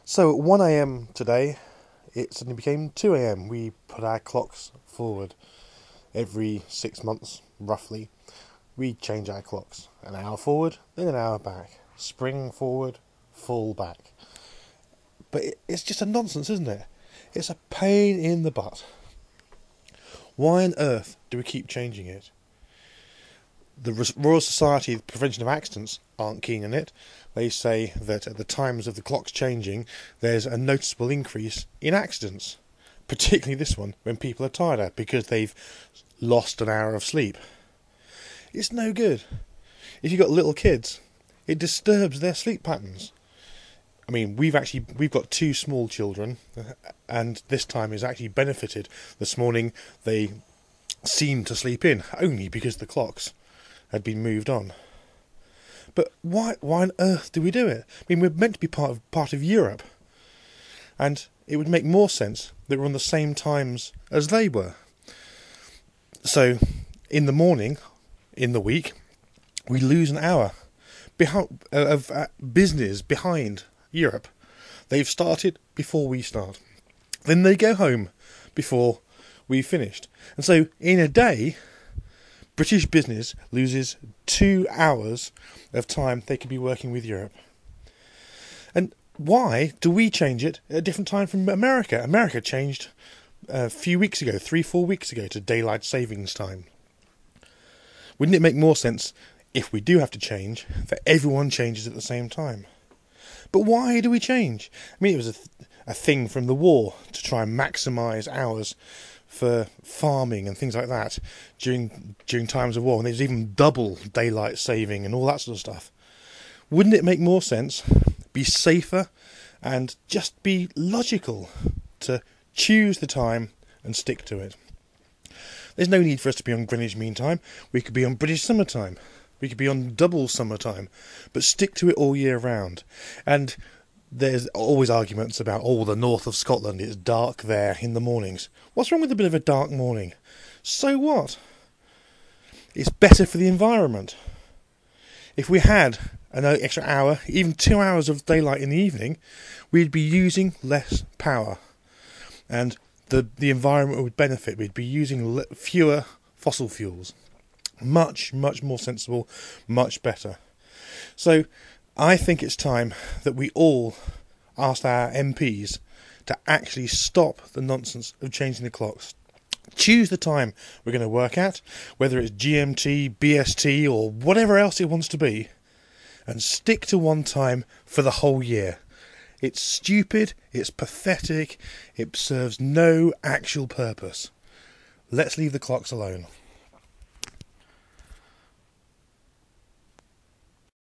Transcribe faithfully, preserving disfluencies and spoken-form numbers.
So at one a m today, it suddenly became two a m. We put our clocks forward every six months, roughly. We change our clocks an hour forward, then an hour back. Spring forward, fall back. But it, it's just a nonsense, isn't it? It's a pain in the butt. Why on earth do we keep changing it? The Royal Society of Prevention of Accidents aren't keen on it. They say that at the times of the clocks changing, there's a noticeable increase in accidents, particularly this one, when people are tired out because they've lost an hour of sleep. It's no good. If you've got little kids, it disturbs their sleep patterns. I mean, we've actually we've got two small children, and this time has actually benefited. This morning they seemed to sleep in only because the clocks had been moved on. But why why on earth do we do it? I mean, we're meant to be part of part of Europe, and it would make more sense that we're on the same times as they were. So, in the morning, in the week, we lose an hour behind, of uh, business behind Europe. They've started before we start. Then they go home before we've finished. And so, in a day, British business loses two hours of time they could be working with Europe. And why do we change it at a different time from America? America changed a few weeks ago, three, four weeks ago, to daylight savings time. Wouldn't it make more sense, if we do have to change, that everyone changes at the same time? But why do we change? I mean, it was a, th- a thing from the war to try and maximise hours for farming and things like that during during times of war, and there's even double daylight saving and all that sort of stuff. Wouldn't it make more sense, be safer, and just be logical to choose the time and stick to it? There's no need for us to be on Greenwich Mean Time. We could be on British Summer Time. We could be on double summer time, but stick to it all year round. And there's always arguments about, oh, the north of Scotland, it's dark there in the mornings. What's wrong with a bit of a dark morning? So what? It's better for the environment. If we had an extra hour, even two hours of daylight in the evening, we'd be using less power. And the, the environment would benefit. We'd be using le- fewer fossil fuels. Much, much more sensible, much better. So, I think it's time that we all asked our M Ps to actually stop the nonsense of changing the clocks. Choose the time we're going to work at, whether it's G M T, B S T, or whatever else it wants to be, and stick to one time for the whole year. It's stupid, it's pathetic, it serves no actual purpose. Let's leave the clocks alone.